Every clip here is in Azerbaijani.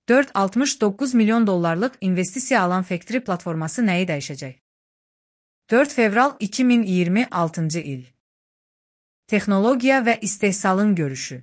$469 milyon investisiya alan Factory platforması nəyi dəyişəcək? 4 fevral 2026 il. Texnologiya və istehsalın görüşü.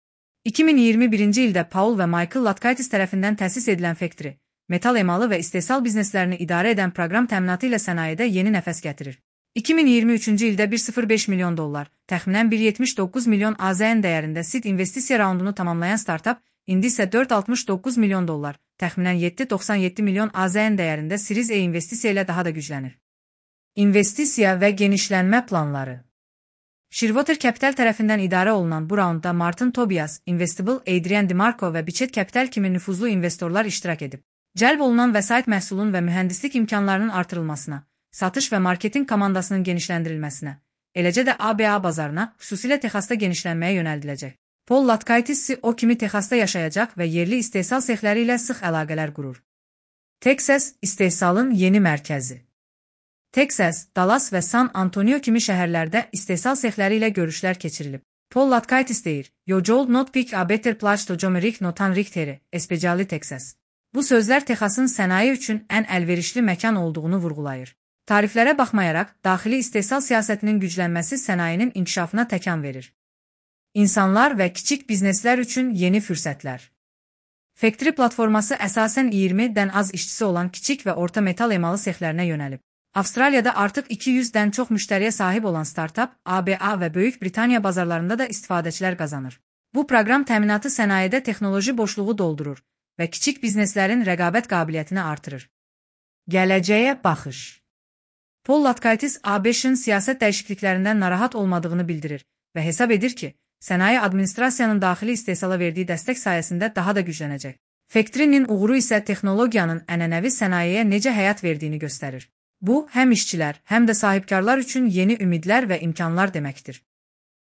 2021-ci ildə Paul və Michael Latkaitis tərəfindən təsis edilən Factory, metal emalı və istehsal bizneslərini idarə edən proqram təminatı ilə sənayedə yeni nəfəs gətirir. 2023-cü ildə $105 milyon, təxminən 179 milyon AZN dəyərində seed investisiya raundunu tamamlayan startup, indi isə $469 milyon, təxminən 797 milyon AZN dəyərində Series A investisiya ilə daha da güclənir. İnvestisiya və genişlənmə planları. Shearwater Capital tərəfindən idarə olunan bu raundda Martin Tobias, Investible, Adrian DeMarco və Bichette Capital kimi nüfuzlu investorlar iştirak edib. Cəlb olunan vəsait məhsulun və mühəndislik imkanlarının artırılmasına, satış və marketinq komandasının genişləndirilməsinə, eləcə də ABA bazarına, xüsusilə Texasda genişlənməyə yönəldiləcək. Paul Latkaitis o kimi Texasda yaşayacaq və yerli istehsal sexləri ilə sıx əlaqələr qurur. Texas istehsalın yeni mərkəzi. Texas, Dallas və San Antonio kimi şəhərlərdə istehsal sexləri ilə görüşlər keçirilib. Paul Latkaitis deyir, "Your job not pick a better place to jomerik notan richteri, especially Texas." Bu sözlər Texasın sənaye üçün ən əlverişli məkan olduğunu vurğulayır. Tariflərə baxmayaraq, daxili istehsal siyasətinin güclənməsi sənayenin inkişafına təkan verir. İnsanlar və kiçik bizneslər üçün yeni fürsətlər. Factory platforması əsasən 20-dən az işçisi olan kiçik və orta metal emalı sexlərinə yönəlib. Avstraliyada artıq 200-dən çox müştəriyə sahib olan startup, ABA və Böyük Britaniya bazarlarında da istifadəçilər qazanır. Bu proqram təminatı sənayedə texnoloji boşluğu doldurur və kiçik bizneslərin rəqabət qabiliyyətini artırır. Gələcəyə baxış. Paul Latkaitis ABŞ-ın siyasət dəyişikliklərindən narahat olmadığını bildirir və hesab edir ki, sənaye administrasiyanın daxili istehsala verdiyi dəstək sayəsində daha da güclənəcək. Factory-nin uğuru isə texnologiyanın ənənəvi sənayeyə necə həyat verdiyini göstərir. Bu, həm işçilər, həm də sahibkarlar üçün yeni ümidlər və imkanlar deməkdir.